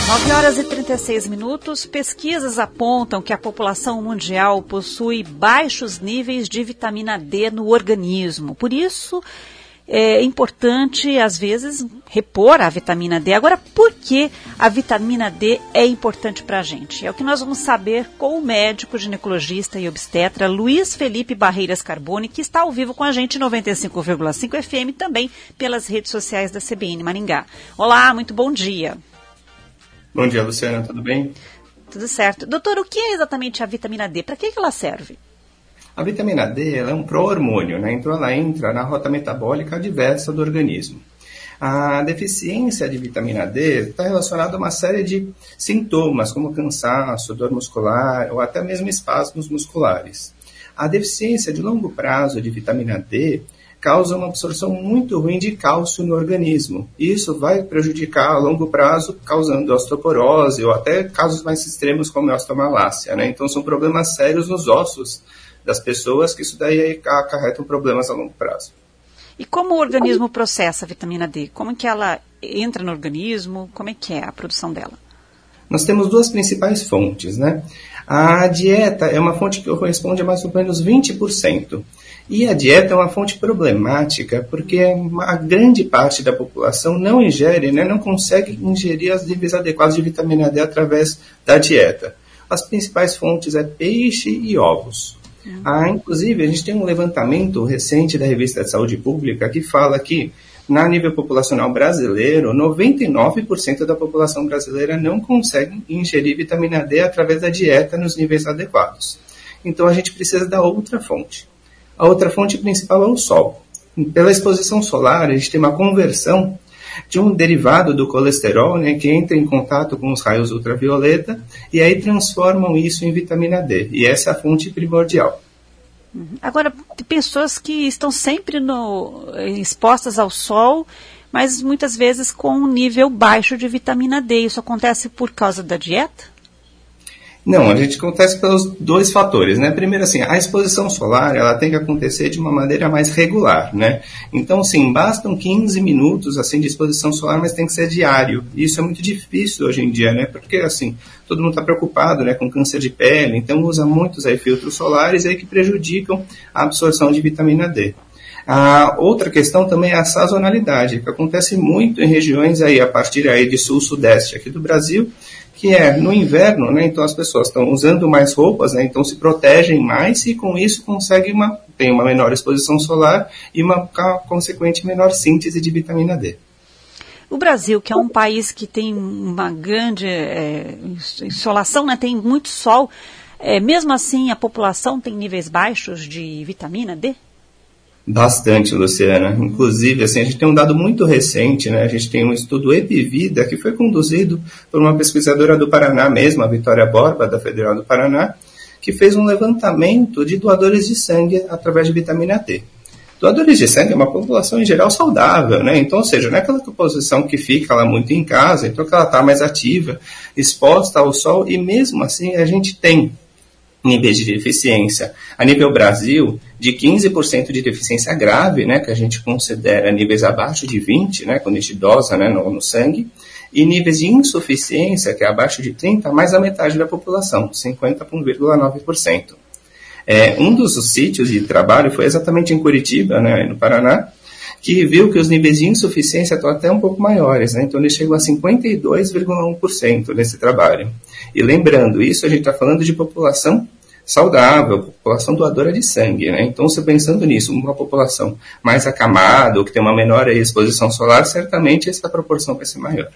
9h36. Pesquisas apontam que a população mundial possui baixos níveis de vitamina D no organismo. Por isso, é importante, às vezes, repor a vitamina D. Agora, por que a vitamina D é importante para a gente? É o que nós vamos saber com o médico ginecologista e obstetra Luiz Felipe Barreiras Carbone, que está ao vivo com a gente em 95,5 FM, também pelas redes sociais da CBN Maringá. Olá, muito bom dia. Bom dia, Luciana, tudo bem? Tudo certo. Doutor, o que é exatamente a vitamina D? Para que ela serve? A vitamina D ela é um pró-hormônio, né? Então ela entra na rota metabólica diversa do organismo. A deficiência de vitamina D está relacionada a uma série de sintomas, como cansaço, dor muscular ou até mesmo espasmos musculares. A deficiência de longo prazo de vitamina D causa uma absorção muito ruim de cálcio no organismo. Isso vai prejudicar a longo prazo, causando osteoporose ou até casos mais extremos como a osteomalácia, né? Então são problemas sérios nos ossos das pessoas, que isso daí acarretam problemas a longo prazo. E como o organismo processa a vitamina D? Como que ela entra no organismo? Como é que é a produção dela? Nós temos duas principais fontes, né? A dieta é uma fonte que corresponde a mais ou menos 20%. E a dieta é uma fonte problemática, porque a grande parte da população não ingere, né, não consegue ingerir os níveis adequados de vitamina D através da dieta. As principais fontes é peixe e ovos. Inclusive, a gente tem um levantamento recente da Revista de Saúde Pública que fala que, na nível populacional brasileiro, 99% da população brasileira não consegue ingerir vitamina D através da dieta nos níveis adequados. Então, a gente precisa da outra fonte. A outra fonte principal é o sol. Pela exposição solar, a gente tem uma conversão de um derivado do colesterol, né, que entra em contato com os raios ultravioleta e aí transformam isso em vitamina D. E essa é a fonte primordial. Agora, tem pessoas que estão sempre expostas ao sol, mas muitas vezes com um nível baixo de vitamina D. Isso acontece por causa da dieta? Não, a gente acontece pelos dois fatores, né? Primeiro, assim, a exposição solar, ela tem que acontecer de uma maneira mais regular, né? Então, sim, bastam 15 minutos, assim, de exposição solar, mas tem que ser diário. E isso é muito difícil hoje em dia, né? Porque, assim, todo mundo está preocupado, né, com câncer de pele, então usa muitos aí filtros solares aí que prejudicam a absorção de vitamina D. A outra questão também é a sazonalidade, que acontece muito em regiões aí, a partir aí de sul-sudeste aqui do Brasil, que é no inverno, né, então as pessoas estão usando mais roupas, né, então se protegem mais e com isso tem uma menor exposição solar e uma consequente menor síntese de vitamina D. O Brasil, que é um país que tem uma grande insolação, né, tem muito sol, mesmo assim a população tem níveis baixos de vitamina D? Bastante, Luciana. Inclusive, assim, a gente tem um dado muito recente, né? A gente tem um estudo Epivida que foi conduzido por uma pesquisadora do Paraná mesmo, a Vitória Borba, da Federal do Paraná, que fez um levantamento de doadores de sangue através de vitamina D. Doadores de sangue é uma população em geral saudável, né? Então, ou seja, não é aquela população que fica lá muito em casa, então que ela está mais ativa, exposta ao sol, e mesmo assim a gente tem níveis de deficiência a nível Brasil de 15% de deficiência grave, né, que a gente considera níveis abaixo de 20, né, quando a gente dosa, né, no sangue, e níveis de insuficiência, que é abaixo de 30, mais da metade da população, 50,9%. Um dos sítios de trabalho foi exatamente em Curitiba, né, no Paraná, que viu que os níveis de insuficiência estão até um pouco maiores, né, então ele chegou a 52,1% nesse trabalho. E lembrando, isso a gente está falando de população saudável, população doadora de sangue, né? Então, você pensando nisso, uma população mais acamada, ou que tem uma menor exposição solar, certamente essa proporção vai ser maior.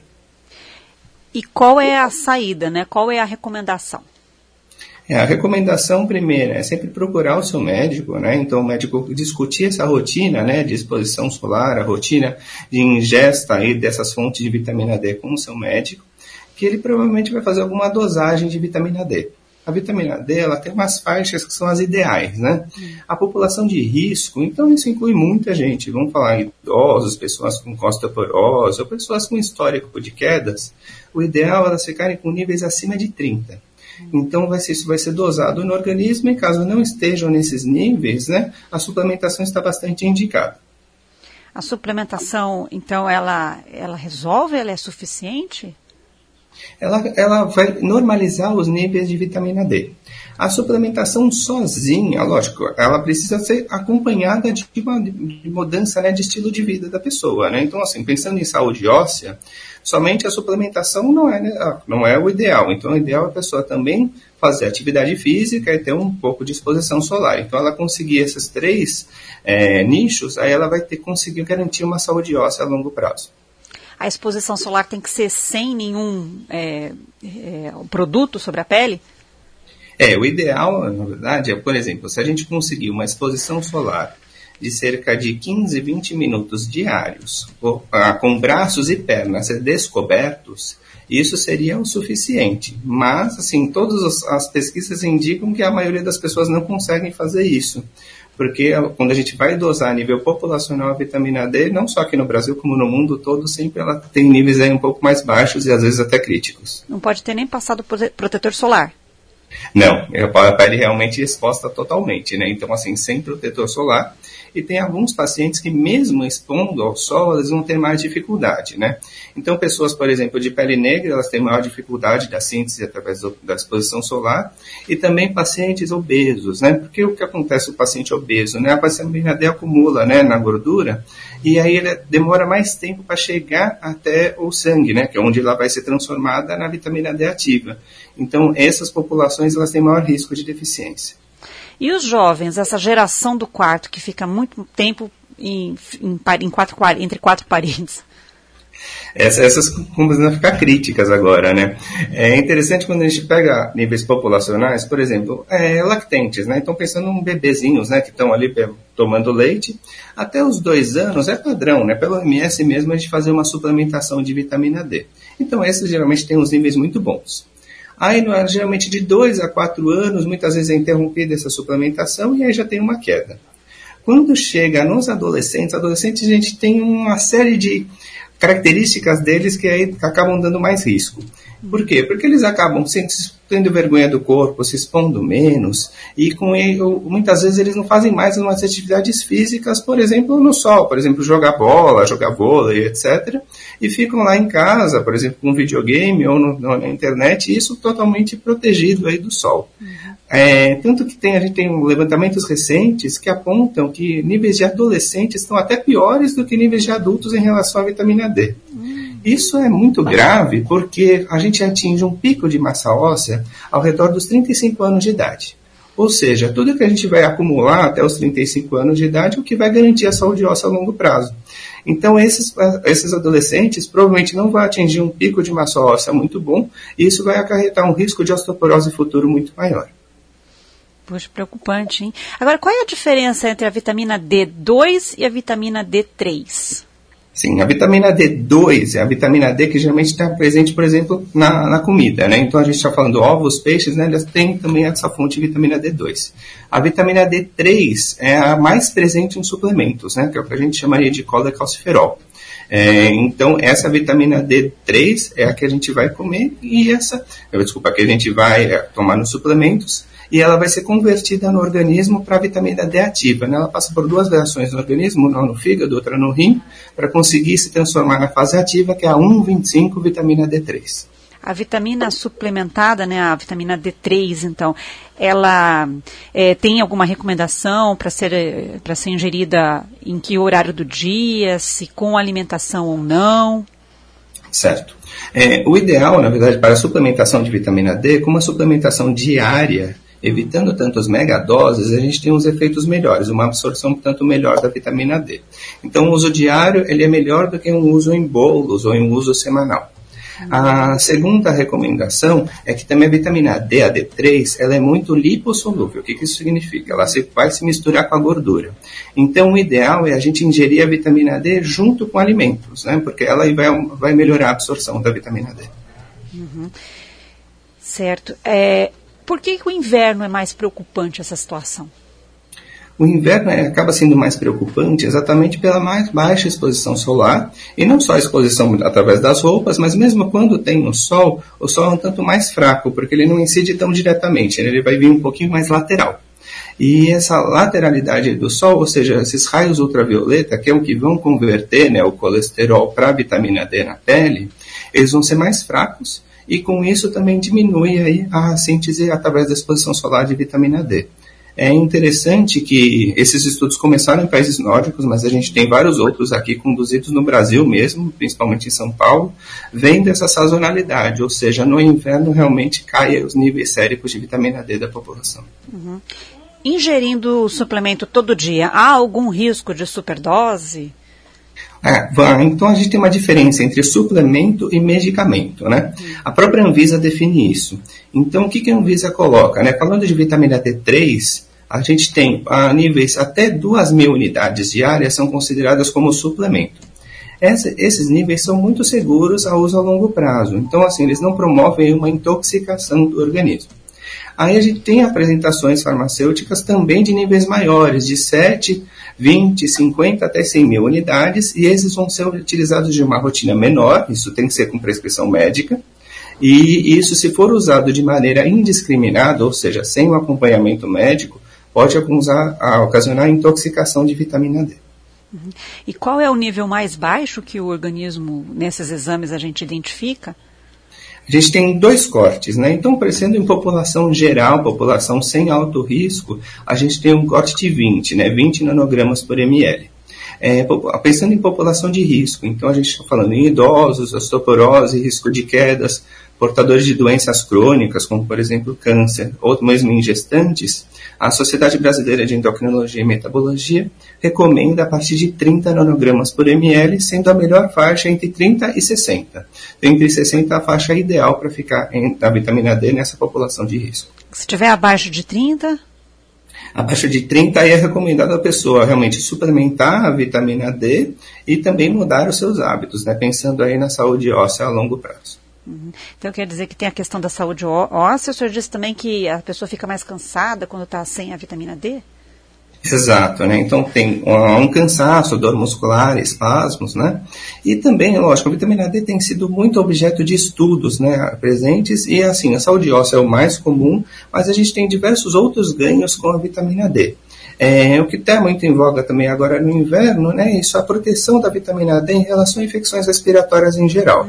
E qual é a saída, né? Qual é a recomendação? A recomendação primeira é sempre procurar o seu médico, né? Então, o médico discutir essa rotina, né, de exposição solar, a rotina de ingesta aí dessas fontes de vitamina D com o seu médico, que ele provavelmente vai fazer alguma dosagem de vitamina D. A vitamina D, ela tem umas faixas que são as ideais, né? A população de risco, então isso inclui muita gente. Vamos falar em idosos, pessoas com osteoporose, ou pessoas com histórico de quedas. O ideal é elas ficarem com níveis acima de 30. Então isso vai ser dosado no organismo e caso não estejam nesses níveis, né, a suplementação está bastante indicada. A suplementação, então, ela resolve? Ela é suficiente? ela vai normalizar os níveis de vitamina D. A suplementação sozinha, lógico, ela precisa ser acompanhada de mudança, né, de estilo de vida da pessoa, né? Então, assim, pensando em saúde óssea, somente a suplementação não é o ideal. Então, o ideal é a pessoa também fazer atividade física e ter um pouco de exposição solar. Então, ela conseguir esses 3 nichos, aí ela vai conseguir garantir uma saúde óssea a longo prazo. A exposição solar tem que ser sem nenhum produto sobre a pele? O ideal, na verdade, é, por exemplo, se a gente conseguir uma exposição solar de cerca de 15, 20 minutos diários, com braços e pernas descobertos, isso seria o suficiente. Mas, assim, todas as pesquisas indicam que a maioria das pessoas não conseguem fazer isso. Porque quando a gente vai dosar a nível populacional a vitamina D, não só aqui no Brasil, como no mundo todo, sempre ela tem níveis aí um pouco mais baixos e às vezes até críticos. Não pode ter nem passado protetor solar. Não, a pele realmente exposta totalmente, né? Então, assim, sem protetor solar. E tem alguns pacientes que, mesmo expondo ao sol, eles vão ter mais dificuldade, né? Então, pessoas, por exemplo, de pele negra, elas têm maior dificuldade da síntese através da exposição solar. E também pacientes obesos, né? Porque o que acontece com o paciente obeso, né? A vitamina D acumula, né, na gordura, e aí ele demora mais tempo para chegar até o sangue, né? Que é onde ela vai ser transformada na vitamina D ativa. Então, essas populações, elas têm maior risco de deficiência. E os jovens, essa geração do quarto, que fica muito tempo entre 4 paredes? Essas começam a ficar críticas agora, né? É interessante quando a gente pega níveis populacionais, por exemplo, lactentes, né? Então, pensando em bebezinhos, né, que estão ali tomando leite, até os 2 anos é padrão, né? Pelo OMS mesmo, a gente fazer uma suplementação de vitamina D. Então, esses geralmente têm uns níveis muito bons. Aí, geralmente, de 2 a 4 anos, muitas vezes é interrompida essa suplementação e aí já tem uma queda. Quando chega nos adolescentes, a gente tem uma série de características deles que aí acabam dando mais risco. Por quê? Porque eles acabam tendo vergonha do corpo, se expondo menos, e muitas vezes eles não fazem mais umas atividades físicas, por exemplo, no sol, por exemplo, jogar bola, jogar vôlei, etc., e ficam lá em casa, por exemplo, com videogame ou na internet, isso totalmente protegido aí do sol. Tanto que a gente tem levantamentos recentes que apontam que níveis de adolescentes estão até piores do que níveis de adultos em relação à vitamina D. Isso é muito grave porque a gente atinge um pico de massa óssea ao redor dos 35 anos de idade. Ou seja, tudo que a gente vai acumular até os 35 anos de idade é o que vai garantir a saúde óssea a longo prazo. Então, esses adolescentes provavelmente não vão atingir um pico de massa óssea muito bom e isso vai acarretar um risco de osteoporose futuro muito maior. Poxa, preocupante, hein? Agora, qual é a diferença entre a vitamina D2 e a vitamina D3? Sim, a vitamina D2 é a vitamina D que geralmente está presente, por exemplo, na comida, né? Então, a gente está falando ovos, peixes, né? Eles têm também essa fonte de vitamina D2. A vitamina D3 é a mais presente em suplementos, né? Que é o que a gente chamaria de colecalciferol. Então, essa vitamina D3 é a que a gente vai comer e que a gente vai tomar nos suplementos. E ela vai ser convertida no organismo para a vitamina D ativa, né? Ela passa por 2 reações no organismo, uma no fígado, outra no rim, para conseguir se transformar na fase ativa, que é a 1,25 vitamina D3. A vitamina suplementada, né, a vitamina D3, então, ela tem alguma recomendação para ser ingerida em que horário do dia, se com alimentação ou não? Certo. O ideal, na verdade, para a suplementação de vitamina D, como uma suplementação diária, evitando tantas megadoses, a gente tem uns efeitos melhores, uma absorção tanto melhor da vitamina D. Então, o uso diário ele é melhor do que um uso em bolos ou em um uso semanal. A segunda recomendação é que também a vitamina D, a D3, ela é muito lipossolúvel. O que isso significa? Ela vai se misturar com a gordura. Então, o ideal é a gente ingerir a vitamina D junto com alimentos, né? Porque ela vai melhorar a absorção da vitamina D. Uhum. Certo. Por que o inverno é mais preocupante essa situação? O inverno acaba sendo mais preocupante exatamente pela mais baixa exposição solar, e não só a exposição através das roupas, mas mesmo quando tem o sol é um tanto mais fraco, porque ele não incide tão diretamente, ele vai vir um pouquinho mais lateral. E essa lateralidade do sol, ou seja, esses raios ultravioleta, que é o que vão converter, né, o colesterol para a vitamina D na pele, eles vão ser mais fracos, e com isso também diminui aí a síntese através da exposição solar de vitamina D. É interessante que esses estudos começaram em países nórdicos, mas a gente tem vários outros aqui conduzidos no Brasil mesmo, principalmente em São Paulo, vendo essa sazonalidade, ou seja, no inverno realmente caem os níveis séricos de vitamina D da população. Uhum. Ingerindo o suplemento todo dia, há algum risco de superdose? Então a gente tem uma diferença entre suplemento e medicamento, né? A própria Anvisa define isso. Então o que a Anvisa coloca, né? Falando de vitamina D3, a gente tem níveis até 2.000 unidades diárias são consideradas como suplemento. Esses níveis são muito seguros a uso a longo prazo. Então assim, eles não promovem uma intoxicação do organismo. Aí a gente tem apresentações farmacêuticas também de níveis maiores, de 7, 20, 50 até 100 mil unidades, e esses vão ser utilizados de uma rotina menor, isso tem que ser com prescrição médica, e isso, se for usado de maneira indiscriminada, ou seja, sem um acompanhamento médico, pode ocasionar intoxicação de vitamina D. Uhum. E qual é o nível mais baixo que o organismo, nesses exames, a gente identifica? A gente tem 2 cortes, né? Então, pensando em população geral, população sem alto risco, a gente tem um corte de 20, né? 20 nanogramas por ml. Pensando em população de risco, então a gente está falando em idosos, osteoporose, risco de quedas, portadores de doenças crônicas, como por exemplo câncer, ou mesmo em gestantes, a Sociedade Brasileira de Endocrinologia e Metabologia recomenda a partir de 30 nanogramas por ml, sendo a melhor faixa entre 30 e 60. Entre 60 a faixa ideal para ficar da vitamina D nessa população de risco. Se tiver abaixo de 30? Abaixo de 30 aí é recomendado a pessoa realmente suplementar a vitamina D e também mudar os seus hábitos, né? Pensando aí na saúde óssea a longo prazo. Uhum. Então quer dizer que tem a questão da saúde óssea. O senhor disse também que a pessoa fica mais cansada quando está sem a vitamina D? Exato, né? Então tem um cansaço, dor muscular, espasmos, né? E também, lógico, a vitamina D tem sido muito objeto de estudos, né, presentes, e assim, a saúde óssea é o mais comum, mas a gente tem diversos outros ganhos com a vitamina D. O que está muito em voga também agora no inverno, né, isso é a proteção da vitamina D em relação a infecções respiratórias em geral.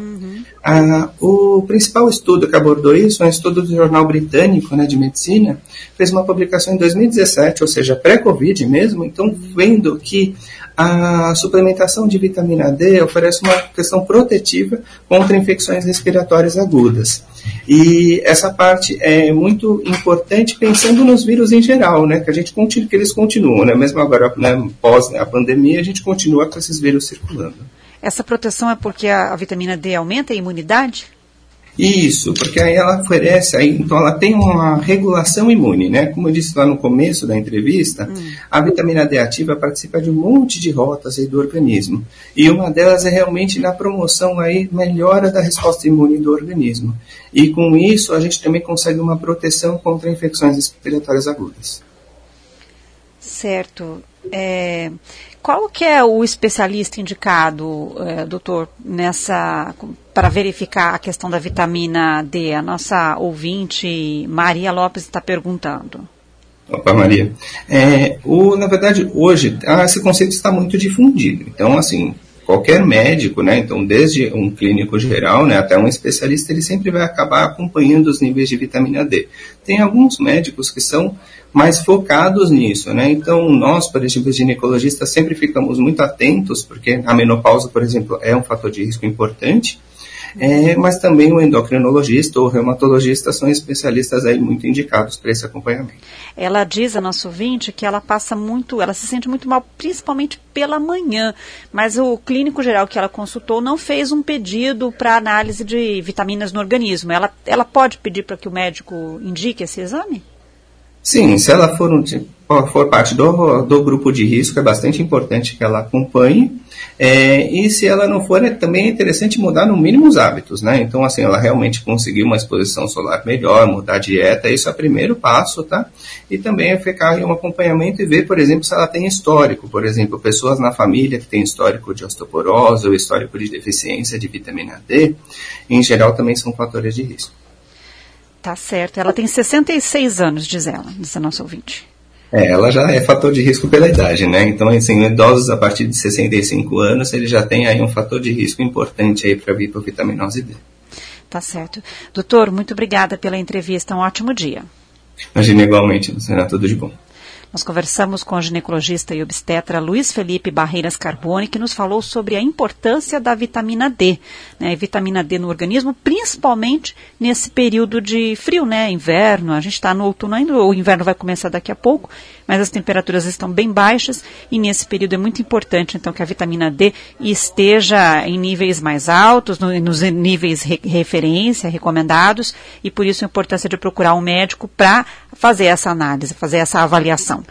O principal estudo que abordou isso é um estudo do jornal britânico, né, de medicina, fez uma publicação em 2017, ou seja, pré-Covid mesmo, então vendo que a suplementação de vitamina D oferece uma questão protetiva contra infecções respiratórias agudas. E essa parte é muito importante pensando nos vírus em geral, né, que eles continuam, né, mesmo agora, né, pós a pandemia, a gente continua com esses vírus circulando. Essa proteção é porque a vitamina D aumenta a imunidade? Isso, porque aí ela oferece, então ela tem uma regulação imune, né? Como eu disse lá no começo da entrevista, a vitamina D ativa participa de um monte de rotas aí do organismo. E uma delas é realmente na promoção aí, melhora da resposta imune do organismo. E com isso a gente também consegue uma proteção contra infecções respiratórias agudas. Certo. Qual que é o especialista indicado, doutor, para verificar a questão da vitamina D? A nossa ouvinte Maria Lopes está perguntando. Opa, Maria. Na verdade, hoje, esse conceito está muito difundido. Então, assim, qualquer médico, né, então desde um clínico geral, né, até um especialista, ele sempre vai acabar acompanhando os níveis de vitamina D. Tem alguns médicos que são mais focados nisso, né? Então nós, por exemplo, ginecologistas, sempre ficamos muito atentos, porque a menopausa, por exemplo, é um fator de risco importante, mas também o endocrinologista ou o reumatologista são especialistas aí muito indicados para esse acompanhamento. Ela diz, a nossa ouvinte, que ela se sente muito mal, principalmente pela manhã, mas o clínico geral que ela consultou não fez um pedido para análise de vitaminas no organismo. Ela pode pedir para que o médico indique esse exame? Sim, se ela for parte do grupo de risco, é bastante importante que ela acompanhe. E se ela não for, também é interessante mudar no mínimo os hábitos, né? Então, assim, ela realmente conseguir uma exposição solar melhor, mudar a dieta, isso é o primeiro passo, tá? E também é ficar em um acompanhamento e ver, por exemplo, se ela tem histórico, por exemplo, pessoas na família que têm histórico de osteoporose ou histórico de deficiência de vitamina D, em geral também são fatores de risco. Tá certo. Ela tem 66 anos, diz a nossa ouvinte. Ela já é fator de risco pela idade, né? Então, assim, idosos a partir de 65 anos, ele já tem aí um fator de risco importante aí para vir para a vitaminose D. Tá certo. Doutor, muito obrigada pela entrevista, um ótimo dia. Imagina, igualmente, Luciana, tudo de bom. Nós conversamos com o ginecologista e obstetra Luiz Felipe Barreiras Carboni, que nos falou sobre a importância da vitamina D, né? Vitamina D no organismo, principalmente nesse período de frio, né? Inverno, a gente está no outono ainda, o inverno vai começar daqui a pouco, mas as temperaturas estão bem baixas e nesse período é muito importante, então, que a vitamina D esteja em níveis mais altos, nos níveis referência, recomendados, e por isso a importância de procurar um médico para fazer essa análise, fazer essa avaliação.